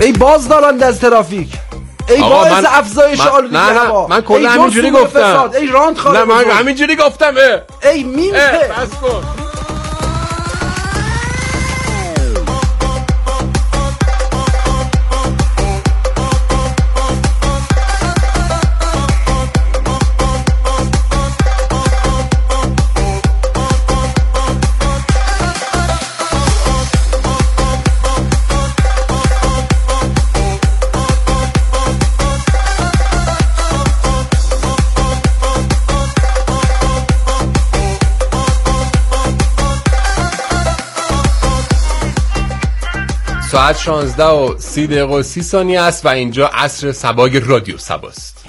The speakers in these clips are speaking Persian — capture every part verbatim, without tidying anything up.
ای باز دارنده از ترافیک، ای باعث من... افزایش آلودگی هوا. من کلا همینجوری گفتم. ای راند خاله. نه من همینجوری گفتم. ای میمپه. بس کن. ساعت شانزده و سی دقیقه و سی ثانیه است و اینجا عصر سبای رادیو سباست.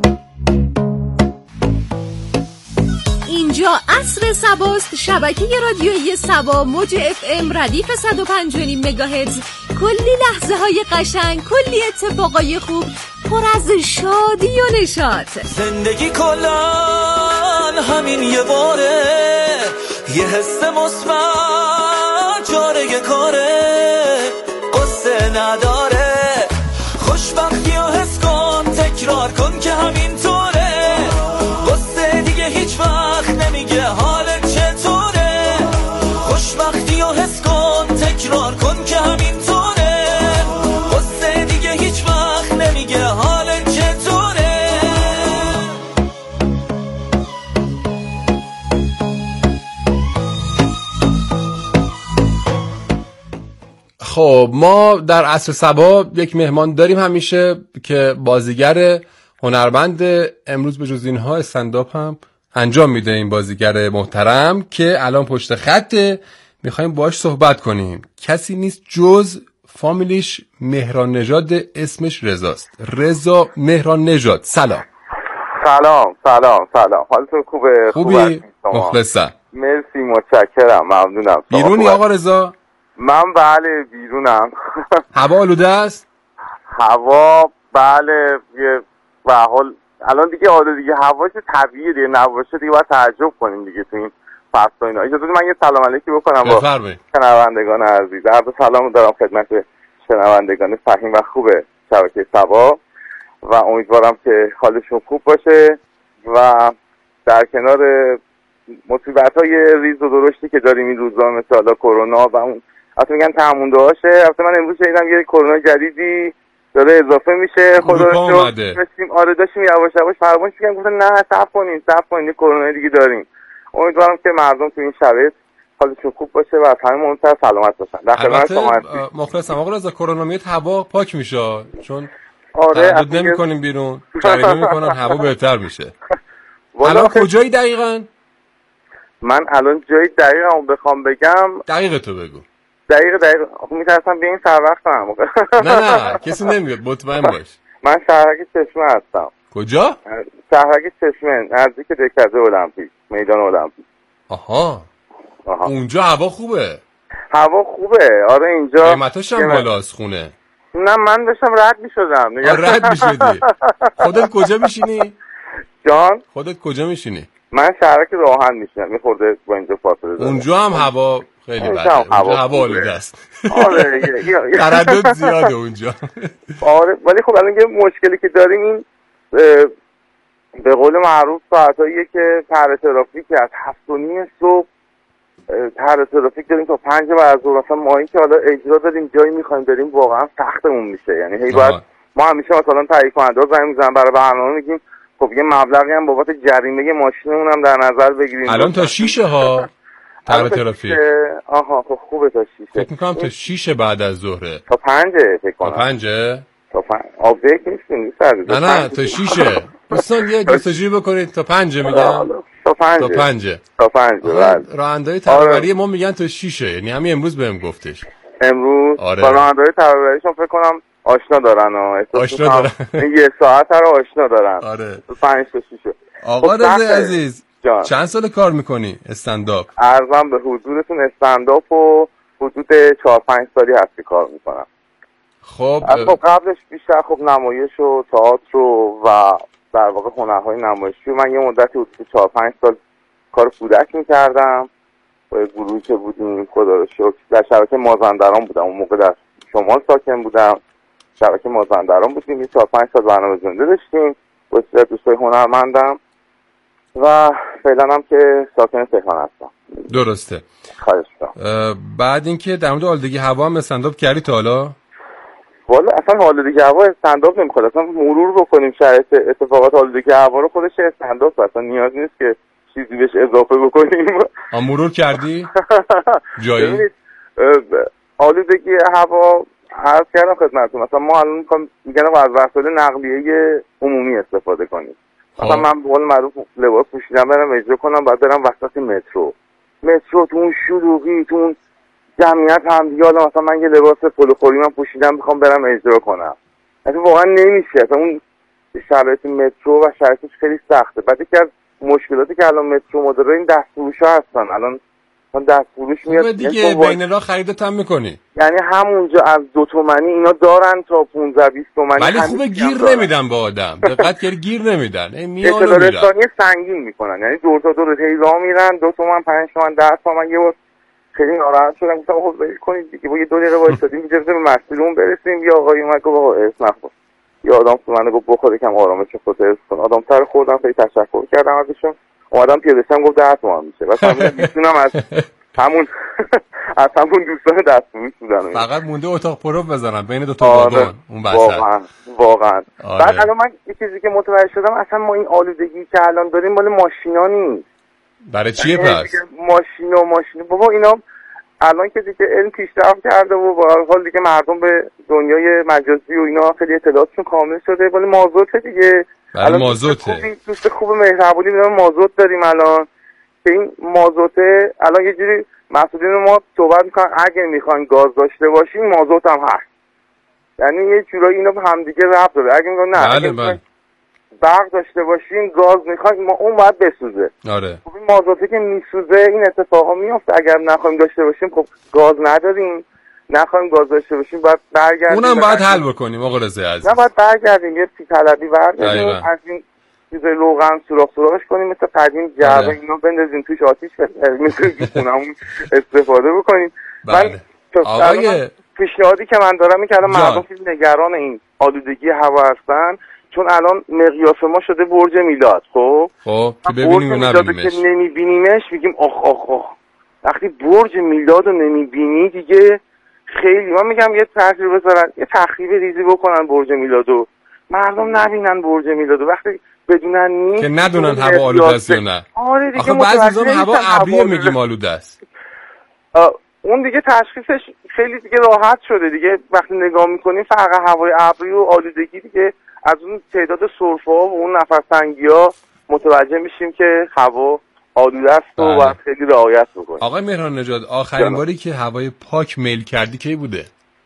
اینجا عصر سباست، شبکه رادیویی سبا، موج اف ام ردیف صد و پنج و نیم مگاهرتز. کلی لحظه های قشنگ، کلی اتفاقای خوب، پر از شادی و نشاط. زندگی کلان همین یه باره، یه حس مثبت جاره کاره، قصه نداره، خوشبختی و حس کن، تکرار کن که همین طوره، قصه دیگه هیچ وقت نمیگه حالت چطوره، خوشبختی و حس کن، تکرار کن که همین طوره، قصه دیگه هیچ وقت نمیگه حالت چطوره. خب ما در عصر صبا یک مهمان داریم همیشه که بازیگر هنرمند، امروز به جز اینها استنداپ هم انجام میده این بازیگر محترم که الان پشت خطه. میخوایم باهاش صحبت کنیم. کسی نیست جز فامیلیش مهران نژاد، اسمش رضاست. رضا مهران نژاد، سلام. سلام سلام سلام، حالتون خوبه؟ خوبی؟ مخلصم. مرسی، متشکرم، ممنونم. بیرونی آقا رضا؟ من بله بیرونم. هوا آلوده است؟ هوا بله، یه به حال الان دیگه آلودگی هوا که طبیعیه دیگه، نباشه دیگه باید تعجب کنیم دیگه تو این فصل و اینا. اجازه بدید من یه سلام علیکی بکنم با شنوندگان عزیز. عرض سلام دارم خدمت شنوندگان فهیم و خوب شبکه سبا و امیدوارم که حالشون خوب باشه و در کنار مصیبت‌های ریز و درشتی که داریم این روزا، مثل حالا کرونا و اون البته میگن تمومونده هاشه. البته من امروز شنیدم یه کرونا جدیدی داره اضافه میشه. خدا رو شکر. آره داشتیم یواش یواش فرمایش می‌کردن، گفتن نه صبر کنین صبر کنین کرونا دیگه داریم. امیدوارم که مردم تو این شرایط حالشون خوب باشه و از همه مهمتر سلامت باشن. در خدمت شما هستم. مخلصم. آقا رضا کرونا میاد هوا پاک میشه، چون آره تعهد نمی‌کنیم بیرون، جریمه می‌کنن، هوا بهتر میشه. الان کجایی دقیقاً؟ من الان جای دقیقمو بخوام بگم. دقیق تو بگو. دقیق دقیق میترسم به این سر وقت هم. نه نه کسی نمیاد، مطمئن باش. من شهرک چشمه هستم. کجا؟ شهرک چشمه، نزدیک دکزه المپیک، میدان المپیک. آها. آها. اونجا هوا خوبه. هوا خوبه. آره اینجا قیمتاش هم بالاست خونه. نه من داشتم رد میشدم. رد میشدی. خودت کجا میشینی؟ جان؟ خودت کجا میشینی؟ من شهرک راهن میشینم، میخورده با اینجا فاصله داره. اونجا هم هوا خیلی بده. هوا هوا آلوده است. آره تردد زیاده اونجا. آره ولی خب الان یه مشکلی که داریم این به قول معروف ساعتاییه که طرح ترافیک از هفت و نیم صبح طرح ترافیک داریم تا پنج بعد از ظهر. مثلا ما این که حالا اجرا داریم جایی میخوایم بریم واقعا سختمون میشه. یعنی هی باید ما همیشه مثلا تهیه کننده ها زنگ میزنن برای برنامه، میگیم خب یه مبلغی هم بابت جریمه ماشینمون هم در نظر بگیریم. الان تا شیشه ها طرح ترافیک. آها خب خوبه تا شیشه. فکر میکنم تا شیشه بعد از ظهره. تا پنجه فکر کنم. تا پنجه؟ تا پنج. آبدیت نیستیم نه نه تا شیشه. دوستان یه جستجوی بکنید تا پنجه میگم. تا پنجه. تا پنجه. تا پنجه. راننده‌های ترابری ما میگن تا شیشه، یعنی همین امروز بهم گفتش. امروز آره. با راننده‌های ترابریشون فکر کنم آشنا دارن و آشنا دارن. یه ساعت رو آشنا دارن. آره. پنج تا شیشه. آقا رضا عزیز جان. چند سال کار میکنی استنداپ؟ عرضم به حضورتون استنداپ و حدود چهار پنج سالی هست که کار میکنم. خب خب قبلش بیشتر خب نمایش و تئاتر و در واقع هنرهای نمایشی. من یه مدتی حدود چهار پنج سال کار کودک میکردم با گروهی که بودیم، خدا رو شکر در شبکه مازندران بودم. اون موقع در شمال ساکن بودم شبکه مازندران بودیم، یه چهار پنج سال برنامه زنده داشتیم با دوستای هنرمندم و فعلا هم که ساکن تهران هستم. درسته. خواهش بعد اینکه در مورد آلودگی هوا هم استندآپ کردی تا حالا؟ والا اصلا آلودگی هوا استندآپ نمیخواد، اصلا مرور بکنیم شرایط اتفاقات آلودگی هوا رو، خودش استندآپ، اصلا نیاز نیست که چیزی بهش اضافه بکنیم. آ مرور کردی؟ جایی؟ آلودگی هوا عرض کردم خدمتتون، مثلا ما الان میخوام میگن از وسایل نقلیه عمومی استفاده کنیم. مثلا من به قول معروف لباس پوشیدم برم اجرا کنم، بعد برم وسط مترو مترو تو اون شلوغی، تو اون جمعیت هم دیگه، حالا مثلا من یه لباس پلو خوری من پوشیدم میخوام برم اجرا کنم، اصلا واقعا نمیشه. اصلا اون شرایط مترو و شرایطش خیلی سخته. بعد یکی از مشکلاتی که الان مترو ما داره این دستفروشا هستن. الان اون دستفروش میاد دیگه بین راه خریدت هم میکنی، یعنی همونجا از دو تومانی اینا دارن تا پانزده بیست تومانی، ولی خوبه گیر نمیدن به آدم. دقت کردی گیر نمیدن، این میانو میرن سنگین میکنن، یعنی دور تا دور تیزا میرن، دو تومن پنج تومن ده تومن. یه بار خیلی ناراحت شدم، گفتم خب ول کنید دیگه، با یه دو دقیقه وایسادیم اینجا به مسئولون برسیم. یا آقای اومد گفت آقا اسم نخور، یا آدم تو من گفت بخوره کم آرامش خودت حفظ کن. آدم سر خوردم، خیلی تشکر کردم ازشون. اومدم پیاده شدم، گفت ده تومن میشه. بعد میتونم از همون از همون دوستان دستفروش بودن، فقط مونده اتاق پروب بزنم بین دو تا واگن اون وسط. واقعا واقعا آره. بعد الان من یه چیزی که متوجه شدم، اصلا ما این آلودگی که الان داریم مال ماشینا نیست. برای چیه پس؟ ماشینا ماشینا بابا، اینا الان که دیگه علم پیشرفت کرده و با حال دیگه مردم به دنیای مجازی و اینا خیلی اطلاعاتشون کامل شده، ولی مازوت دیگه. الان مازوته. دوست خوب مهربونی میگم مازوت داریم الان، که این مازوته الان یه جوری مسئولین ما صحبت میکنن اگه میخواین گاز داشته باشین مازوت هم هست، یعنی یه جورایی اینا به همدیگه ربط داره. اگه میگن نه بله بله برق داشته باشین گاز میخواین ما اون باید بسوزه. آره. خب این مازوته که میسوزه این اتفاقا میفته. اگر نخوایم داشته باشیم خب گاز نداریم، نخوایم گاز داشته باشیم باید برگردیم. اونم باید حل بکنیم آقا رضا عزیز. نه باید برگردیم یه طلبی برداریم از این چیزای روغن سوراخ سوراخش کنیم مثل قدیم جعبه اینا بندازیم توش آتیش بزنیم خونمون استفاده بکنیم. بله. من آقای پیشنهادی که من دارم این که الان مردم خیلی نگران این آلودگی هوا هستن، چون الان مقیاس ما شده برج میلاد. خب خب که ببینیم و نبینیمش، که نمیبینیمش میگیم آخ آخ آخ. وقتی برج میلاد رو نمیبینی دیگه خیلی، من میگم یه تخریب بذارن، یه تخریب ریزی بکنن برج میلادو، مردم نبینن برج میلادو. وقتی بدونن نیست که ندونن هوا آلوده است یا نه. آره دیگه. آخه بعضی وقتا هوا ابریه میگیم آلوده است، اون دیگه تشخیصش خیلی دیگه راحت شده دیگه. وقتی نگاه میکنیم فرق هوای ابری و آلودگی دیگه از اون تعداد سرفه‌ها و اون نفس‌تنگی‌ها متوجه میشیم که هوا آلوده است و باید خیلی رعایت بکنیم. آقای مهران نژاد آخرین باری که هوای پاک میل کردی کی بوده؟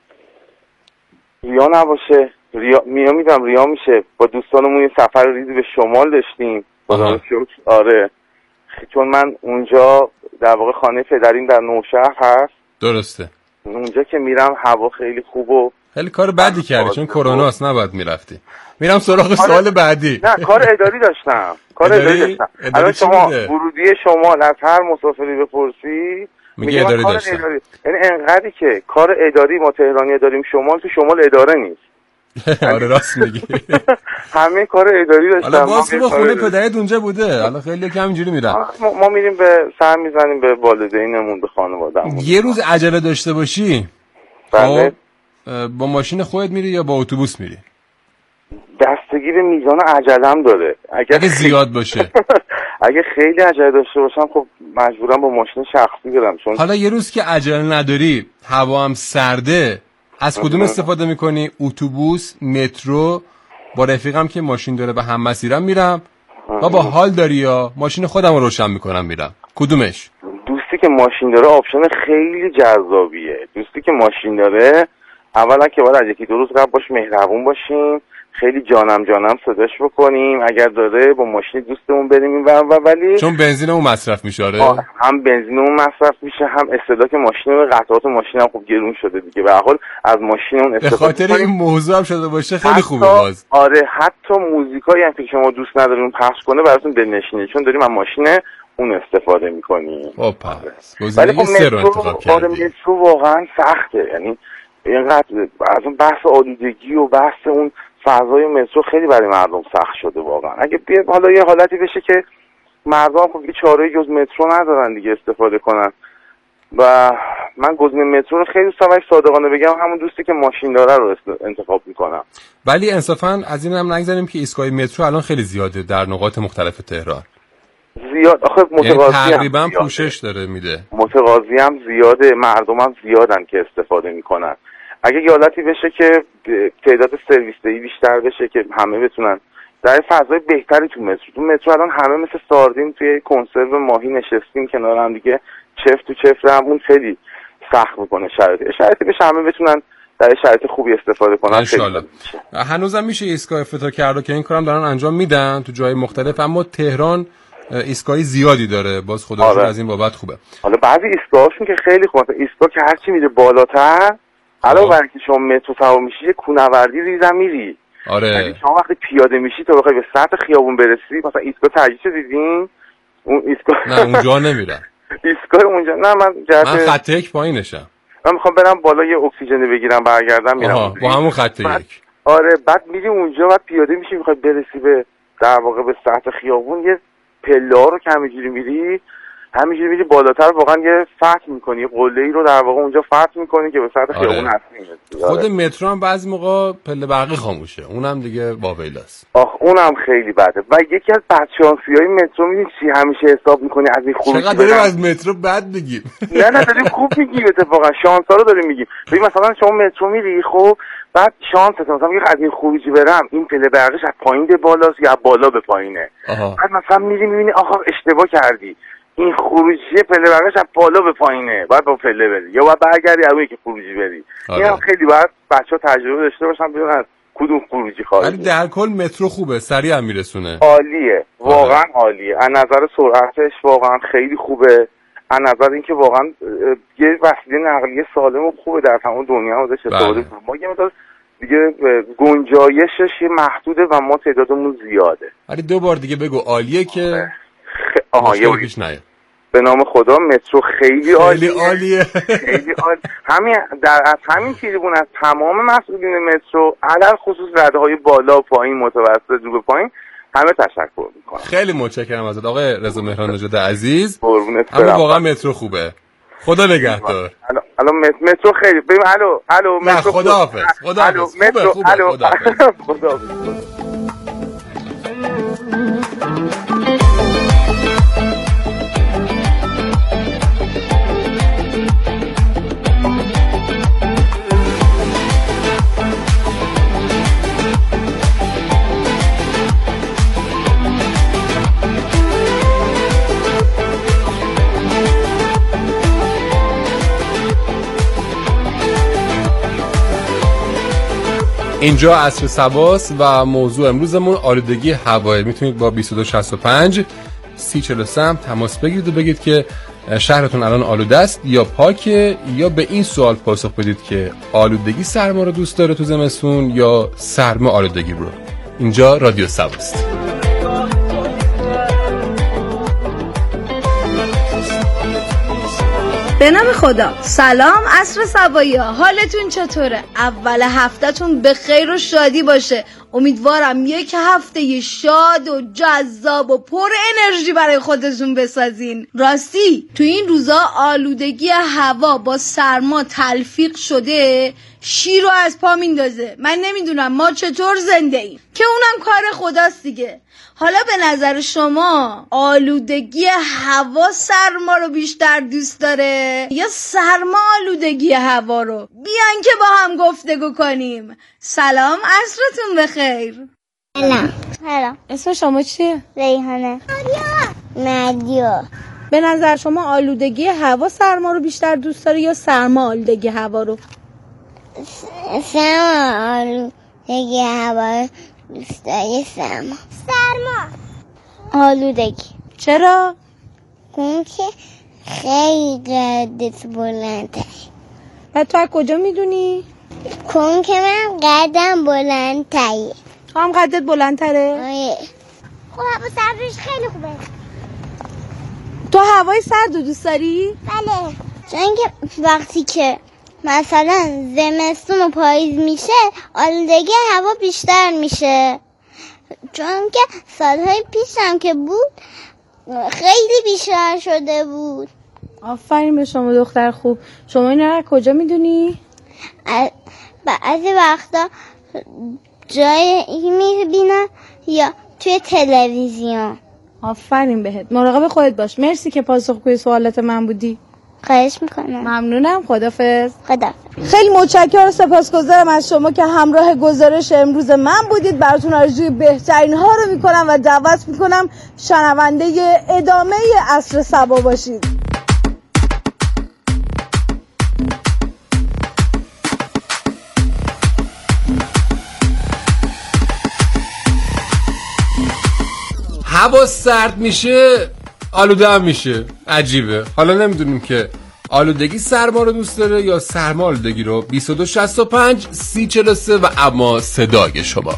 ریا نباشه، ریا میام میدم ریا میشه. با دوستانمون یه سفر ریزی به شمال داشتیم. آره، چون من اونجا در واقع خانه پدریم در نوشهر هست. درسته. اونجا که میرم هوا خیلی خوب و خیلی کار بدی کردی، چون کرونا است نباید میرفتی. میرم سراغ سوال بعدی. نه کار اداری داشتم. کار اداری, اداری داشتم. الان شما ورودی شمال از هر مسافری بپرسی میگه اداری داشتم. اداری. یعنی انقدری که کار اداری ما تهرانی داریم، شمال تو شمال اداره نیست. آره راست میگی. همه کار اداری داشتن. حالا باز با خونه پدرت اونجا بوده. حالا خیلی کم اینجوری میرن. ما, ما میریم به سر میزنیم به والدینمون، به خانواده‌مون. یه روز عجله داشته باشی، بله، با ماشین خودت میری یا با اتوبوس میری؟ دستگی به میزان عجله‌ام داره. اگر اگه زیاد باشه اگه خیلی عجله داشته باشم خب مجبورم با ماشین شخصی برم. چون حالا یه روز که عجله نداری، هوا هم سرده، از کدوم استفاده میکنی؟ اتوبوس، مترو؟ با رفیقم که ماشین داره و هم مسیرم میرم، و با حال داری یا ماشین خودم رو روشن میکنم میرم؟ کدومش؟ دوستی که ماشین داره آپشن خیلی جذابیه. دوستی که ماشین داره اولا که باید از یکی دو روز قبل باش مهربون باشیم، خیلی جانم جانم صداش بکنیم، اگر داره با ماشین دوستمون بریم این ور، ولی چون بنزینمون مصرف میشه. آره، هم بنزینمون مصرف میشه، هم استهلاک ماشین و قطعات ماشین هم خوب گرون شده دیگه. به هر حال از ماشینمون استفاده به خاطر این موضوع هم شده باشه خیلی خوبه باز. آره، حتی موزیکایی هم که شما دوست ندارین پخش کنه براتون دلنشینه، چون داریم از ماشین اون استفاده میکنیم. خب پس گزینه سه رو انتخاب کردی. آره، مترو واقعا سخته، یعنی اینقدر از اون بحث آلودگی و بحث اون فضای مترو خیلی برای مردم سخت شده واقعا. اگه بیا حالا یه حالتی بشه که مردم خب دیگه چاره‌ای جز مترو ندارن دیگه استفاده کنن و من گزینه مترو رو خیلی دوست دارم، صادقانه بگم همون دوستی که ماشین داره رو انتخاب میکنم. ولی انصافا از این هم نگذاریم که ایستگاه مترو الان خیلی زیاده در نقاط مختلف تهران. زیاد آخه متقاضی یعنی تقریبا پوشش داره میده. متقاضی هم زیاده، مردم هم زیادن که استفاده میکنن. اگه یه حالتی بشه که تعداد سرویس دهی بیشتر بشه که همه بتونن در فضای بهتری تو مترو تو مترو الان همه مثل ساردین توی کنسرو ماهی نشستیم کنار هم دیگه، چفت تو چفت هم اون خیلی سخت میکنه شرایط. شرایطی بشه همه بتونن در شرایط خوبی استفاده کنن. ان شاءالله. هنوزم میشه ایستگاه افتتاح کرده که این کارم دارن انجام میدن تو جای مختلف، اما تهران ایستگاهی زیادی داره، باز خدا آره. از این بابت خوبه. حالا بعضی ایستگاهاشون که خیلی خوبه، ایستگاه که هرچی میره بالاتر علاوه بر اینکه شما مترو سوار میشی یه کوهنوردی ریزم میری. آره. یعنی شما وقتی پیاده میشی تا بخوای به سطح خیابون برسی، مثلا ایستگاه ترجیح دیدین؟ اون ایستگاه نه اونجا نمیرم. ایستگاه اونجا نه من جهت من خط یک پایینشم. من میخوام برم بالا یه اکسیژن بگیرم برگردم میرم. آها با همون خط یک. آره بعد میری اونجا بعد پیاده میشی میخوای برسی به در واقع به سطح خیابون، یه پله رو که همینجوری میری همینجوری میری بالاتر، واقعا یه فتح میکنی، قله‌ای رو در واقع اونجا فتح میکنی که به سطح خیابون آره. اصلی میرسی. خود مترو هم بعضی موقع پله برقی خاموشه، اونم دیگه واویلاست. آخ اونم خیلی بده. و یکی از بدشانسی‌های مترو میدونی چی همیشه حساب میکنی از این خروجی چقدر داریم از مترو بد میگیم. نه نه داریم خوب میگیم، اتفاقا شانس‌ها رو داریم میگیم. ببین مثلا شما مترو میری خب بعد شانست مثلا میگه از این خروجی برم این پله برقیش از پایین به بالاست یا بالا به پایینه. آها. بعد مثلا میری میبینی آخه اشتباه کردی، این خروجی پله برقیش از بالا به پایینه، باید با پله بری یا باید برگردی اون که خروجی بری. آره. این خیلی باید بچه‌ها تجربه داشته باشن بدونن از کدوم خروجی خارجی. ولی در کل مترو خوبه، سریع هم میرسونه. عالیه، واقعا عالیه. از نظر سرعتش واقعا خیلی خوبه. از نظر اینکه واقعا یه وسیله نقلیه سالم و خوبه در تمام دنیا ازش استفاده کنیم. ما یه مقدار دیگه گنجایشش یه محدوده و ما تعدادمون زیاده. ولی دو بار دیگه بگو عالیه که آها یه پیش نیاد. به نام خدا مترو خیلی عالیه. خیلی عالیه. خیلی عالی. همین در از همین تریبون از تمام مسئولین مترو علل خصوص رده‌های بالا و پایین متوسط رو به پایین همه تشکر میکنم. خیلی متشکرم ازت آقای رضا مهران نژاد عزیز. قربونت برم. اما واقعا مترو خوبه. خدا نگهدار. الو الو مترو خیلی ببین الو الو مترو خداحافظ. خداحافظ. خوبه خوبه خداحافظ. اینجا عصر سباست و موضوع امروزمون آلودگی هوا. میتونید با بیست و دو شصت و پنج سی چهل و سه تماس بگیرید و بگید که شهرتون الان آلوده است یا پاکه، یا به این سوال پاسخ بدید که آلودگی سرما رو دوست داره تو زمستون یا سرما آلودگی رو. اینجا رادیو سباست. به نام خدا. سلام عصر سبایا، حالتون چطوره؟ اول هفتهتون به خیر و شادی باشه. امیدوارم یک هفته شاد و جذاب و پر انرژی برای خودتون بسازین. راستی تو این روزا آلودگی هوا با سرما تلفیق شده، شیر رو از پا میندازه. من نمیدونم ما چطور زنده ایم، که اونم کار خداست دیگه. حالا به نظر شما آلودگی هوا سرما رو بیشتر دوست داره یا سرما آلودگی هوا رو؟ بیان که با هم گفتگو کنیم. سلام، عصرتون بخیر. سلام. سلام. اسم شما چیه؟ ریحانه. مدیا. به نظر شما آلودگی هوا سرما رو بیشتر دوست داره یا سرما آلودگی هوا رو؟ سرما آلودگی هوا دوست داره. سرما. سرما آلودگی. چرا؟ اون که خیلی قدت بلنده. و تو از کجا میدونی؟ کن که من قدم بلندتره. تو هم قدت بلندتره؟ آره. خب هوا سردش خیلی خوبه. تو هوای سرد رو دوست داری؟ بله، چون که وقتی که مثلا زمستون و پاییز میشه آلودگی هوا بیشتر میشه، چون که سالهای پیش هم که بود خیلی بیشتر شده بود. آفرین به شما دختر خوب. شما این رو کجا میدونی؟ بعضی وقتا جای میبینم یا توی تلویزیون. آفرین بهت. مراقب خودت باش. مرسی که پاسخگوی سوالات من بودی. خواهش میکنم. ممنونم. خدافظ. خدافظ. خیلی متشکرم و سپاسگزارم از شما که همراه گزارش امروز من بودید. براتون آرزوی بهترین ها رو میکنم و دعوت میکنم شنونده ادامه عصر صبا باشید. هوا سرد میشه آلوده هم میشه. عجیبه. حالا نمیدونیم که آلودگی سرما رو دوست داره یا سرما آلودگی رو. بیست و دو شصت و پنج سی چهل و سه و اما صدای شما.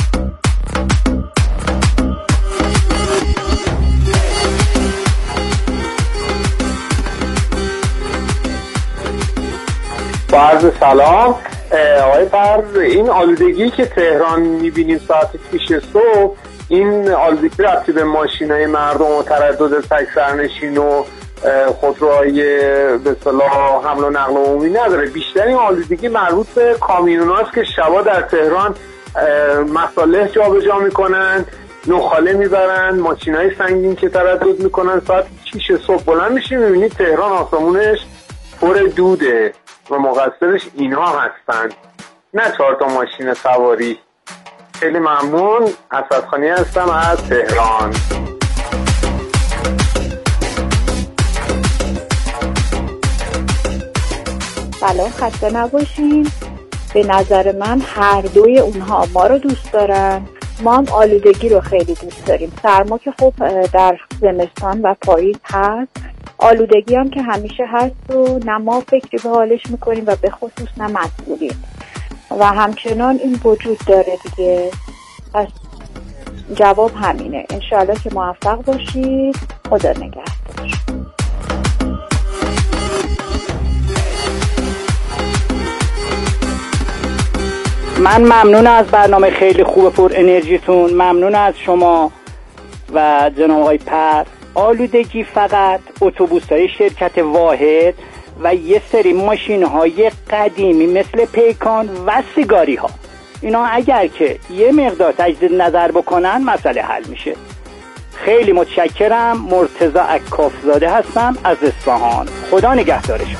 با عرض سلام آقای فرد، این آلودگی که تهران میبینیم ساعت پیش صبح، این آلودگی ربطی به ماشینای مردم و تردد تک سرنشین و خودروهای به اصطلاح حمل و نقل عمومی نداره. بیشتر این آلودگی مربوط به کامیوناست که شبا در تهران مصالح جابجا میکنن، نخاله میبرن، ماشینای سنگین که تردد میکنن. ساعت شیش صبح بلند میشیم میبینید تهران آسمونش پر دوده و مقصرش اینها هستن، نه چهار تا ماشین سواری. خیلی ممنون. اسدخانی هستم از تهران. سلام، خسته نباشین. به نظر من هر دوی اونها ما رو دوست دارن. ما هم آلودگی رو خیلی دوست داریم. سرما که خب در زمستان و پاییز هست، آلودگی هم که همیشه هست و نه ما فکری به حالش میکنیم و به خصوص نه مسئولیم و همچنان این وجود داره دیگه. پس جواب همینه. انشاءالله که موفق باشید. خدا نگهدار. من ممنون از برنامه خیلی خوب پر انرژیتون. ممنون از شما و جناب آقای پر. آلودگی فقط اتوبوس‌های شرکت واحد و یه سری ماشین‌های قدیمی مثل پیکان و سیگاری ها، اینا اگر که یه مقدار تجدید نظر بکنن مسئله حل میشه. خیلی متشکرم. مرتضی عکافزاده هستم از اصفهان. خدا نگهدارشون.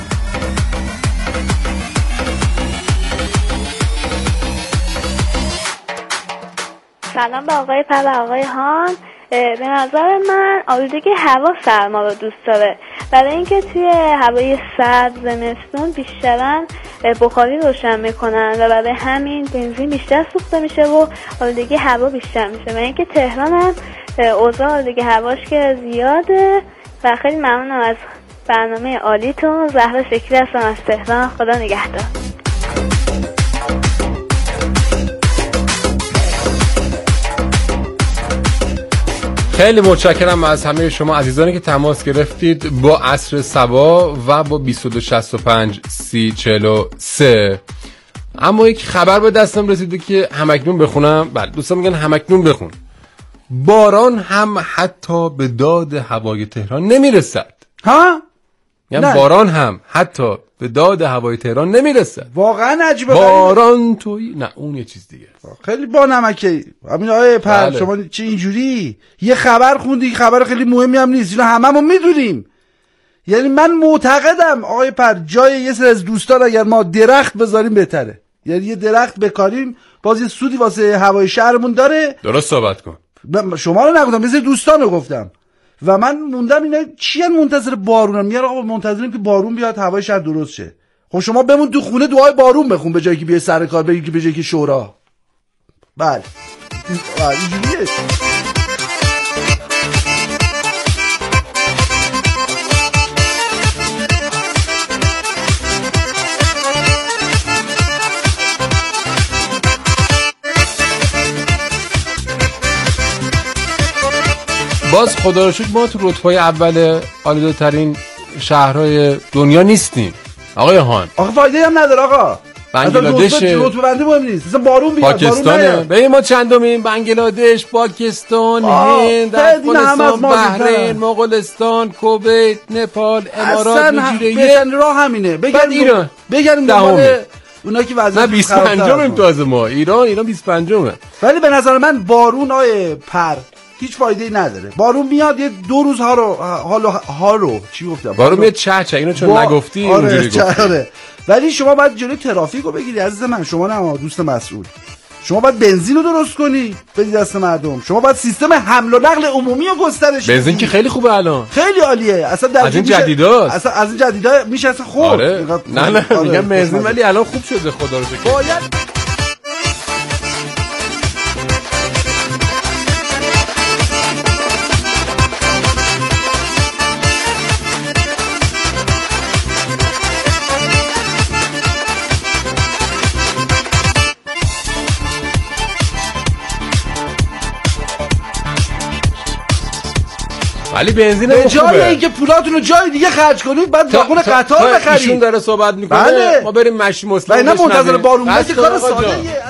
سلام به آقای پر و آقای هان. به نظر من آلودگی هوا سرما رو دوست داره، برای اینکه توی هوای سرد زمستون بیشترن بخاری روشن میکنن و برای همین بنزین بیشتر سوخته میشه و آلودگی هوا بیشتر میشه. و اینکه تهران هم اوضاع آلودگی هواش که زیاده. و خیلی ممنونم از برنامه عالیتون. زهرا شکری هستم از تهران. خدا نگهدار. خیلی متشکرم از همه شما عزیزانی که تماس گرفتید با عصر صبا و با بیست و دو شصت و پنج سی چهل و سه. اما یک خبر به دستم رسیده که همکنون بخونم. بله، دوستان میگن همکنون بخون. باران هم حتی به داد هوای تهران نمیرسد. ها؟ یعنی باران هم حتی به داد هوای تهران نمیرسد. واقعا عجیبه. باران توی نه اون یه چیز دیگه. خیلی با نمکه. همین آقای پر بله. شما چه اینجوری یه خبر خوندی، خبر خیلی مهمی هم نیست، اینو هممون میدونیم. یعنی من معتقدم آقای پر جای یه سری از دوستان اگر ما درخت بذاریم بهتره. یعنی یه درخت بکاریم باز یه سودی واسه هوای شهرمون داره. درست صحبت کن. شما رو نگفتم، مثل دوستانو گفتم. و من موندم اینا چی ان منتظر بارونن؟ میگن آقا منتظریم که بارون بیاد هوای شهر درست شه. خب شما بمون تو خونه دعای بارون بخون به جایی که بیای سر کار، بگی که به جایی که شورا. بله اینجوریه. باز خدا رو شکر ما تو رتبه اول آلوده ترین شهرهای دنیا نیستیم. آقای هان. آقا فایده هم نداره آقا. بنگلادش رتبه بندی مهم نیست. مثلا بارون بیاد، پاکستانه. ببین ما چندمیم؟ بنگلادش، پاکستان، هند، افغانستان، بحرین، مغولستان، کویت، نپال، امارات، نیجریه. راه همینه. بگن ایران. بگن دنبال اونا که وضعیت نه بیست و پنجمیم تازه ما. ایران ایران بیست و پنجمه. ولی به نظر من بارون آیه پر هیچ فایده‌ای نداره. بارون میاد یه دو روز ها رو حالو ها رو چی گفتم؟ بارون میاد چه چه اینو چون با... نگفتی آره اونجوری گفتی. آره. ولی شما باید جلوی ترافیکو بگیری عزیز من. شما نه دوست مسئول. شما باید بنزین رو درست کنی بدی دست مردم. شما باید سیستم حمل و نقل عمومی رو گسترش بدی. بنزین که خیلی خوبه الان. خیلی عالیه. اصلا در از این جدیداست. اصلا از این جدیدا میشه اصلا خوب. آره. نه نه آره. میگم بنزین ولی الان خوب شده خدا رو شکر. باید ولی بنزین به جای اینکه پولاتون رو جای دیگه خرج کنید بعد واگن قطار بخرید. ایشون داره صحبت میکنه بله. ما بریم مشی مسلم بشنویم. نه منتظر بارون باشه کار ساده ایه.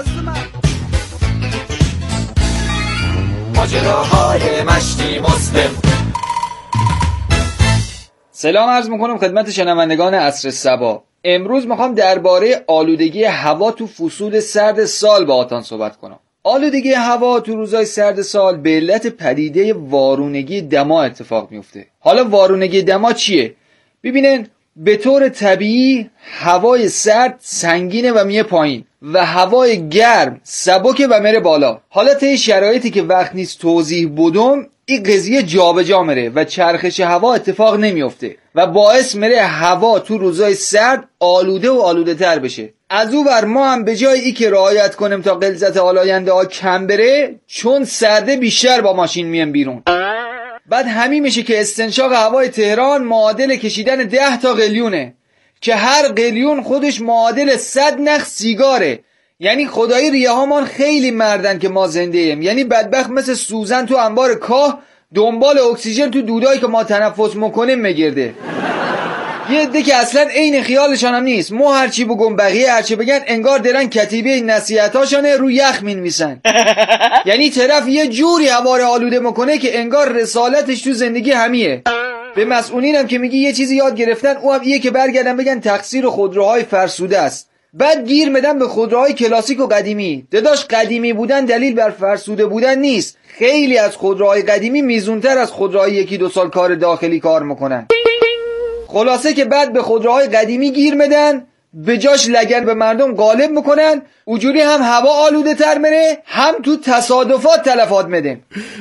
ماجراهای مشتی مسلم. سلام عرض میکنم خدمت شنوندگان عصر صبا. امروز میخوام درباره آلودگی هوا تو فصول سرد سال باهاتون صحبت کنم. آلودگی هوا تو روزهای سرد سال به علت پدیده وارونگی دما اتفاق میفته. حالا وارونگی دما چیه؟ ببینن به طور طبیعی هوای سرد سنگینه و میه پایین و هوای گرم سبکه و میره بالا. حالا طی شرایطی که وقت نیست توضیح بدم این قضیه جابجا میره و چرخش هوا اتفاق نمیفته و باعث میره هوا تو روزهای سرد آلوده و آلوده تر بشه. از او بر ما هم به جای ای که رعایت کنیم تا غلظت آلاینده ها کم بره چون سرده بیشتر با ماشین میان بیرون. بعد همین میشه که استنشاق هوای تهران معادل کشیدن ده تا قلیونه که هر قلیون خودش معادل صد نخ سیگاره. یعنی خدایی ریه هامان خیلی مردن که ما زنده ایم. یعنی بدبخت مثل سوزن تو انبار کاه دنبال اکسیژن تو دودایی که ما تنفس میکنیم میگرده. یه عده که اصلا عین خیالشان هم نیست. ما هرچی بگم بقیه هرچی بگن انگار درن کتیبه نصیحتاشانه رو یخ مینویسن. یعنی طرف یه جوری هوا رو آلوده میکنه که انگار رسالتش تو زندگی همیه. به مسئولینم که میگی یه چیزی یاد گرفتن او هم ایه که برگردن بگن تقصیر خودروهای فرسوده است. بعد گیر میدن به خودروهای کلاسیک و قدیمی. داداش قدیمی بودن دلیل بر فرسوده بودن نیست. خیلی از خودروهای قدیمی میزونتر از خودروهای یکی دو سال کار داخلی کار میکنن. خلاصه که بعد به خودروهای قدیمی گیر میدن به جاش لگن به مردم غالب میکنن اونجوری هم هوا آلوده تر میره هم تو تصادفات تلفات میدن.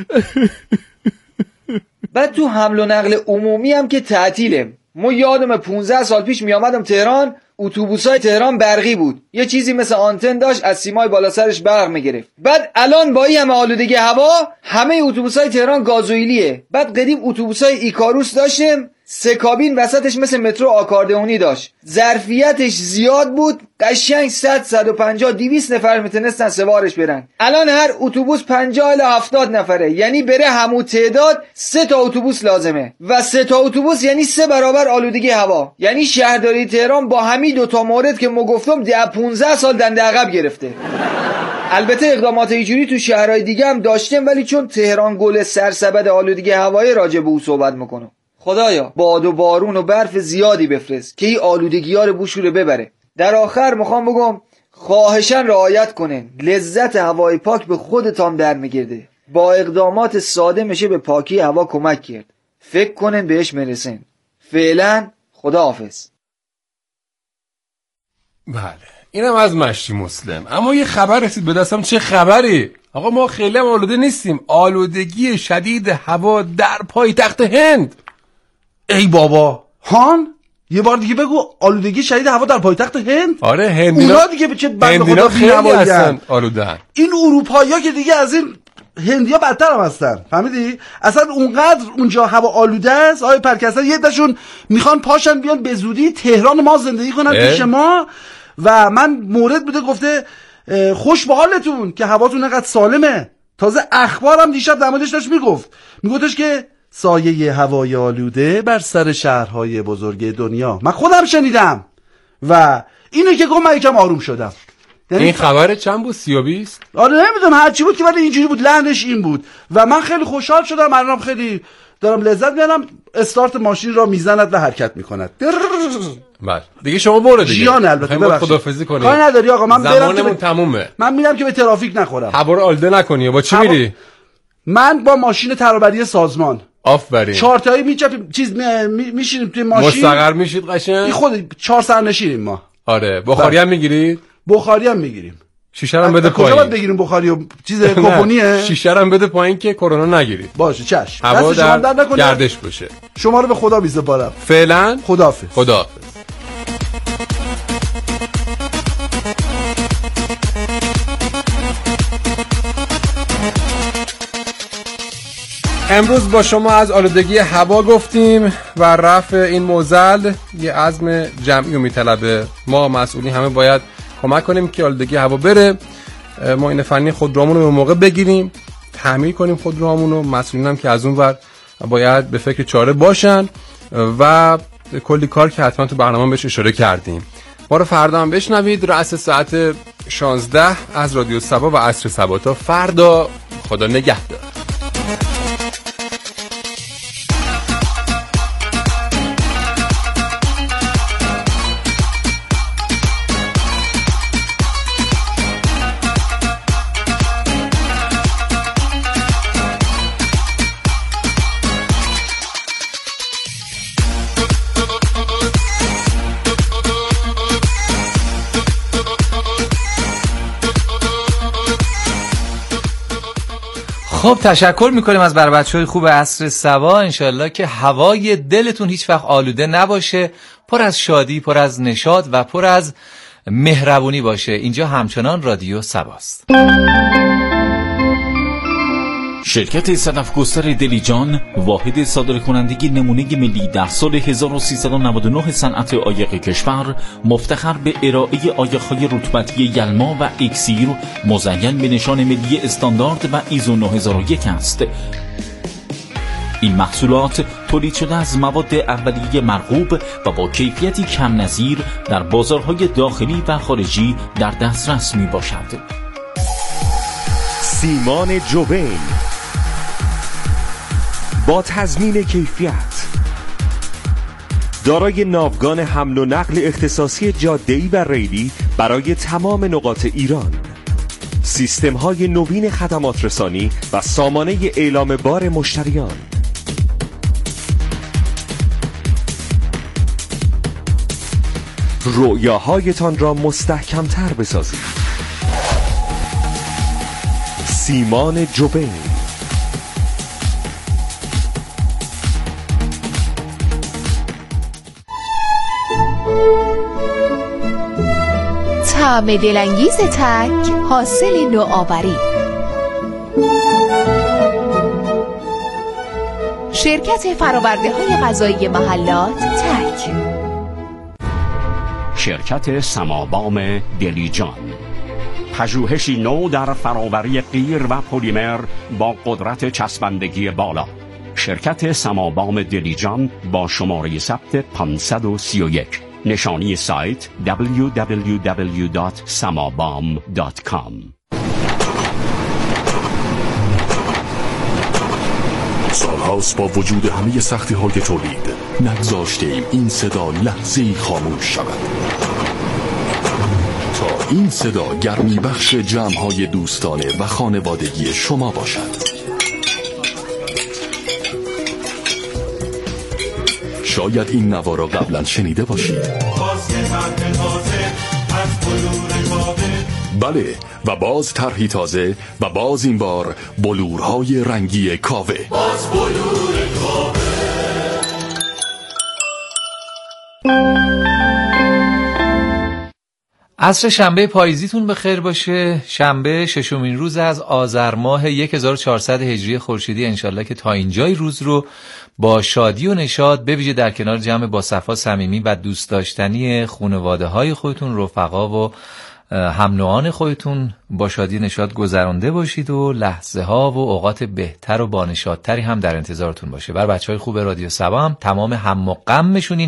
بعد تو حمل و نقل عمومی هم که تعطیله. ما یادم پونزده سال پیش میامدم تهران اتوبوسای تهران برقی بود. یه چیزی مثل آنتن داشت از سیمای بالا سرش برق میگرفت. بعد الان با این همه آلودگی هوا همه اتوبوسای تهران گازوئیلیه. بعد قدیم اتوبوسای ایکاروس داشتیم سه کابین وسطش مثل مترو آکاردئونی داشت. ظرفیتش زیاد بود قشنگ صد صد و پنجاه دویست نفر میتونستن سوارش برن. الان هر اتوبوس پنجاه الی هفتاد نفره. یعنی بره همون تعداد سه تا اتوبوس لازمه و سه تا اتوبوس یعنی سه برابر آلودگی هوا. یعنی شهرداری تهران با همین دو تا مورد که ما گفتم ده پانزده سال دنده عقب گرفته. البته اقدامات اینجوری تو شهرهای دیگه هم داشتیم ولی چون تهران گل سرسبد آلودگی هوایی راجع به او صحبت میکنم. خدایا باد و بارون و برف زیادی بفرست که این آلودگی ها رو بوشوره ببره. در آخر میخوام بگم خواهشاً رعایت کنین. لذت هوای پاک به خودتان در میگرده. با اقدامات ساده میشه به پاکی هوا کمک کرد. فکر کنین بهش میرسین. فعلا خداحافظ. بله اینم از مشتی مسلم. اما یه خبر رسید به دستم. چه خبری؟ آقا ما خیلی هم آلوده نیستیم. آلودگی شدید هوا در پایتخت هند. ای بابا هان یه بار دیگه بگو آلودگی شدید هوا در پایتخت هند. آره هندینا اونا دیگه چه بنده خدا خیلی هستن آلودن. این اروپایی‌ها که دیگه از این هندیا بدتر هم هستن. فهمیدی؟ اصلا اونقدر اونجا هوا آلوده است. آقای پرکستر یه دشون میخوان پاشن بیان به زودی تهران ما زندگی کنن پیش ما و من مورد بوده گفته خوش به حالتون که هواتون انقدر سالمه. تازه اخبارم دیشب در موردش داشت میگفت میگفتش که سایه هوای آلوده بر سر شهرهای بزرگ دنیا. من خودم شنیدم و اینه که گفت من یکم آروم شدم. یعنی این خبر چند بود؟ سی و بیست؟ آره نمیدونم هر چی بود که ولی اینجوری بود، لحنش این بود و من خیلی خوشحال شدم. الانم خیلی دارم لذت میبرم. استارت ماشین را میزند و حرکت میکند. بله دیگه شما برو دیگه. جیان البته ببخشید. خداحافظی کنید. کاری نداری آقا، من برم که ب... تمومه. من میرم که به ترافیک نخورم. هوا رو آلوده نکنی. با چی میری؟ من با ماشین ترابری سازمان. آفرین. چهار تایی میچپیم چیز می... میشینیم توی ماشین. مستقر میشید قشنگ. خود چهار سرنشینیم ما. آره بخاری هم میگیرید؟ بخاری هم میگیریم. شیشه رو بده پایین. کجا باید بگیریم بخاری و چیز کوپونیه؟ شیشه رو بده پایین که کرونا نگیرید. باشه چشم. هوا در گردش باشه. شما رو به خدا میسپارم. فعلا خداحافظ. خداحافظ. امروز با شما از آلودگی هوا گفتیم و رفع این معضل یه عزم جمعی رو میطلبه. ما مسئولین همه باید کمک کنیم که آلودگی هوا بره. معاینه فنی خودروامون رو به موقع بگیریم، تعمیر کنیم خودروامون رو. مسئولین هم که از اون ور باید به فکر چاره باشن و کلی کار که حتما تو برنامه بهش اشاره کردیم. ما رو فردا هم بشنوید رأس ساعت شانزده از رادیو سبا و عصر سبا. تا فردا خدا نگهدار. خب تشکر میکنیم از برای بچه‌های خوب عصر سبا. انشالله که هوای دلتون هیچ وقت آلوده نباشه، پر از شادی، پر از نشاط و پر از مهربونی باشه. اینجا همچنان رادیو سباست. شرکت صدف گستر دلیجان، واحد صادرکنندگی نمونه ملی در سال هزار و سیصد و نود و نه صنعت عایق کشور، مفتخر به ارائه عایق‌های رطوبتی یلما و اکسیر مزین به نشان ملی استاندارد و ایزو نه هزار و یک است. این محصولات تولید شده از مواد اولیه مرغوب و با کیفیتی کم نظیر در بازارهای داخلی و خارجی در دسترس می باشد. سیمان جوبین با تضمین کیفیت، دارای ناوگان حمل و نقل اختصاصی جاده‌ای و ریلی برای تمام نقاط ایران، سیستم‌های نوین خدمات رسانی و سامانه اعلام بار مشتریان. رؤیاهایتان را مستحکم‌تر بسازید. سیمان جوبین. طعم دلانگیز تک، حاصل نوآوری. شرکت فرآورده های غذایی محلات تک. شرکت سمابام دلیجان، پژوهشی نو در فرآوری قیر و پلیمر با قدرت چسبندگی بالا. شرکت سمابام دلیجان با شماره ثبت پانصد و سی و یک. نشانی سایت دبلیو دبلیو دبلیو دات سمابام دات کام. سالهاست با وجود همه سختی های تولید نگذاشته ایم این صدا لحظه‌ای خاموش شود، تا این صدا گرمی بخش جمع های دوستانه و خانوادگی شما باشد. شاید این نوا را قبلا شنیده باشید. بله، و باز طرحی تازه و باز این بار بلورهای رنگی کاوه. باز بلور کاوه. عصر شنبه پاییزیتون بخیر باشه. شنبه ششمین روز از آذر ماه هزار و چهارصد هجری خورشیدی. انشالله که تا اینجای روز رو با شادی و نشاط، به ویژه در کنار جمع با صفا، صمیمی و دوست داشتنی خانواده های خودتون، رفقا و هم نوعان خودتون با شادی نشاط گذرانده باشید و لحظه ها و اوقات بهتر و با نشاطتری هم در انتظارتون باشه. بر بچهای خوب رادیو سبا هم تمام هم و غمشون